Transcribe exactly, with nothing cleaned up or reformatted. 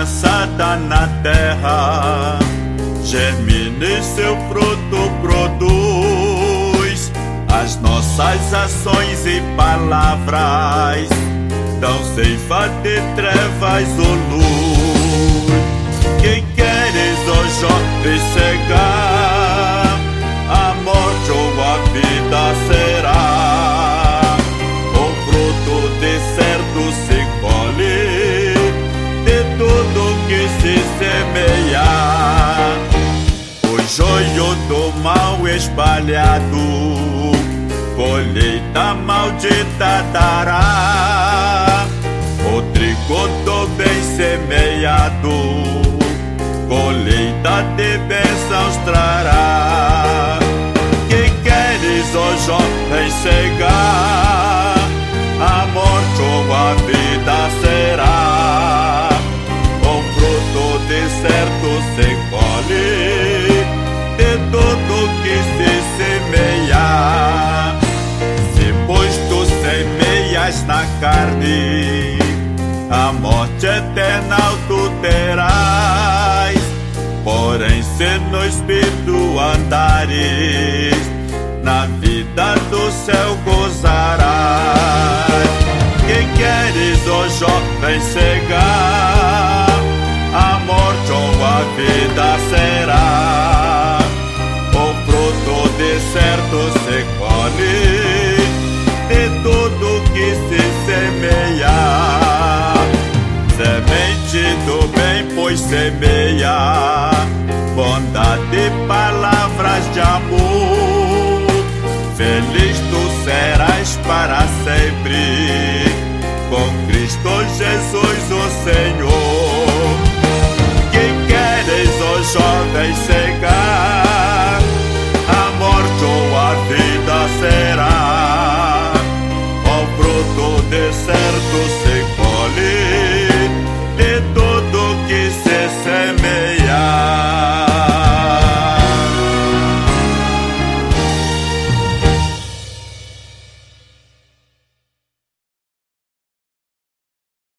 lançada na terra, germine seu fruto produz. As nossas ações e palavras dão ceifa de trevas ou luz. Quem queres, ó jovem, cegar, a morte ou a vida será. O fruto de certo se colhe de tudo que se semeia. O joio do mal espalhado, colheita maldita dará. O trigo do bem semeado, colheita de bênçãos trará. Quem queres, ó jovem, cegar, a morte ou a vida será. O fruto de certo se colhe de tudo que se semeia. Se pois tu semeias na carne, a morte eterna tu terás. Porém, se no Espírito andares, na vida do céu gozarás. Quem queres, ó jovem, cegar, a morte ou a vida será. O fruto de certo se colhe de tudo que se semeia. Semente do bem, pois semeia